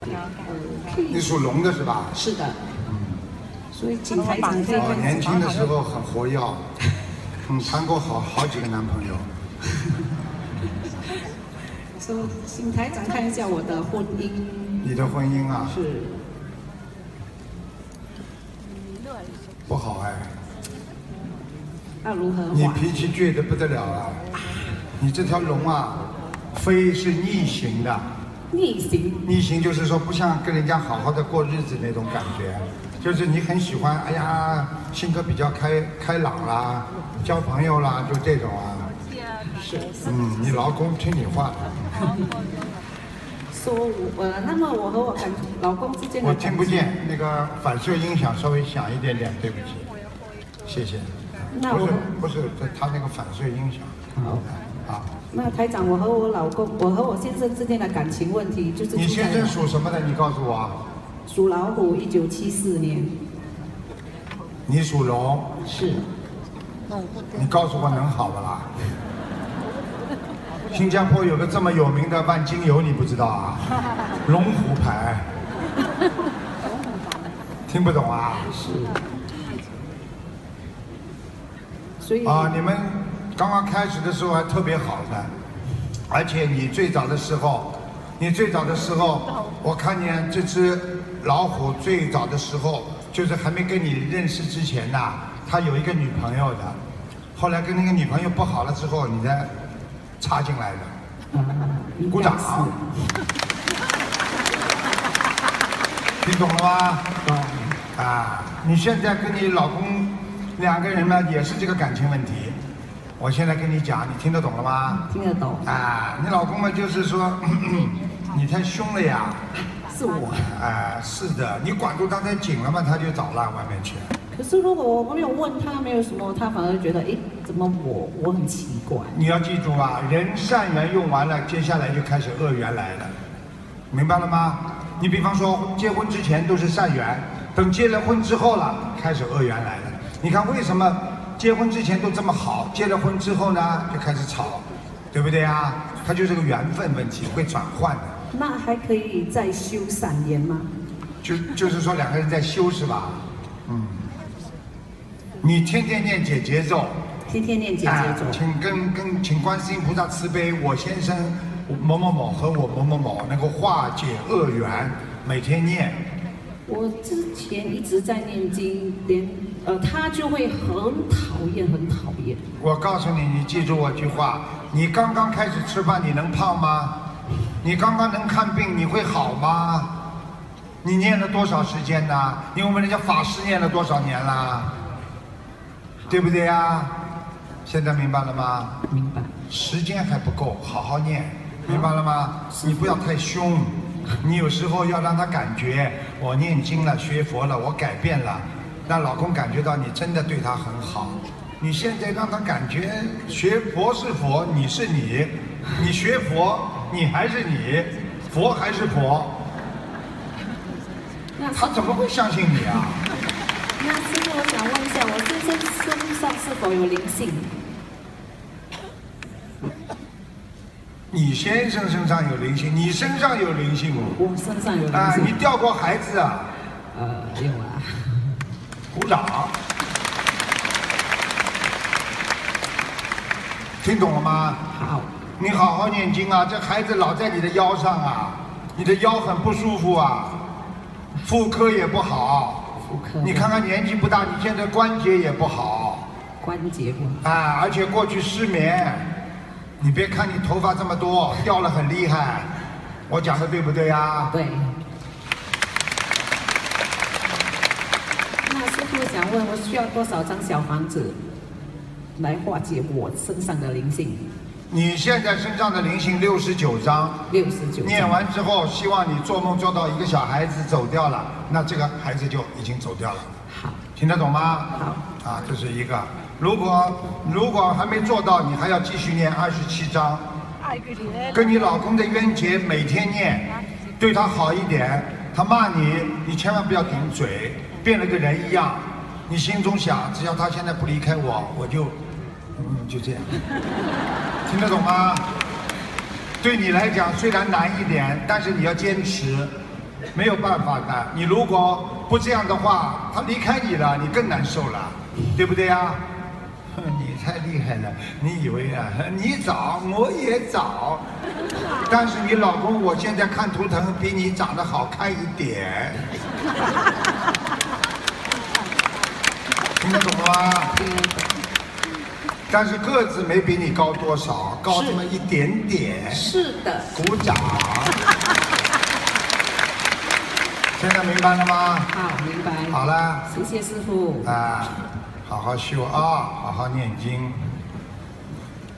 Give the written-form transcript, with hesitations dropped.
你属龙的是吧？ 是的。所以请台长可以看。 年轻的时候很活跃，谈过好几个男朋友。 所以请台长看一下我的婚姻。 你的婚姻啊？ 是。 不好哎。 那如何？ 你脾气倔得不得了啊！你这条龙啊，飞是逆行的。 逆行。 逆行就是说不像跟人家好好的过日子那种感觉，就是你很喜欢，哎呀，性格比较开朗啦，交朋友啦，就这种啊。 是。 你老公听你话的。 说那么我和我老公之间的。 我听不见，那个反射音响稍微响一点点，对不起，谢谢。不是，他那个反射音响。好。 那台长，我和我先生之间的感情问题就是。 你先生属什么的？你告诉我。 属老虎，1974年。 你属龙。 是。 你告诉我能好不啦？新加坡有个这么有名的万金油，你不知道啊？龙虎牌。听不懂啊？ 是。所以你们刚刚开始的时候还特别好的，而且你最早的时候，我看见这只老虎最早的时候，就是还没跟你认识之前呐，他有一个女朋友的，后来跟那个女朋友不好了之后，你再插进来的。鼓掌。听懂了吗？你现在跟你老公两个人呢，也是这个感情问题。我现在跟你讲，你听得懂了吗？ 听得懂。 你老公嘛，就是说，你太凶了呀。 是我。 是的，你管住他太紧了嘛，他就找了外面去。 可是如果我没有问他，没有什么，他反而觉得，怎么我很奇怪。 你要记住啊，人善缘用完了，接下来就开始恶缘来了，明白了吗？你比方说，结婚之前都是善缘，等结了婚之后了，开始恶缘来了。你看为什么结婚之前都这么好，结了婚之后呢就开始吵，对不对啊？它就是个缘分问题，会转换的。 那还可以再修善缘吗？ 就是说两个人在修是吧？你天天念解结咒。 天天念解结咒。 请观世音菩萨慈悲，我先生某某某和我某某某能够化解恶缘，每天念。 我之前一直在念经，他就会很讨厌。 我告诉你，你记住我句话，你刚刚开始吃饭，你能胖吗？你刚刚能看病，你会好吗？你念了多少时间呢？因为我们人家法师念了多少年了，对不对呀？现在明白了吗？ 明白。 时间还不够，好好念，明白了吗？你不要太凶，你有时候要让他感觉我念经了，学佛了，我改变了，让老公感觉到你真的对他很好。你现在让他感觉学佛是佛，你是你，你学佛你还是你，佛还是佛，他怎么会相信你啊？ 那师父，我想问一下，我先生身上是否有灵性？ 你先生身上有灵性，你身上有灵性哦。 我身上有灵性。 你掉过孩子啊？ 有啊。 鼓掌。听懂了吗？ 好。 你好好念经啊！这孩子老在你的腰上啊，你的腰很不舒服啊，妇科也不好。你看看年纪不大，你现在关节也不好。 关节不好。 而且过去失眠。你别看你头发这么多，掉了很厉害，我讲的对不对啊？ 对。那师父想问，我需要多少张小房子来化解我身上的灵性？ 你现在身上的灵性69张。 69张。 念完之后，希望你做梦做到一个小孩子走掉了，那这个孩子就已经走掉了。 好。 听得懂吗？ 好。 这是一个。如果还没做到，你还要继续念27章。跟你老公的冤结每天念，对他好一点。他骂你，你千万不要顶嘴，变了个人一样。你心中想，只要他现在不离开我，我就这样。听得懂吗？对你来讲虽然难一点，但是你要坚持。 没有办法的。你如果不这样的话，他离开你了，你更难受了，对不对呀？你太厉害了，你以为啊，你早我也早，但是你老公我现在看图腾比你长得好看一点，听得懂吗？但是个子没比你高多少，高这么一点点。 是的。 鼓掌。现在明白了吗？ 好，明白。 好了。 谢谢师傅。 啊，好好修啊，好好念经。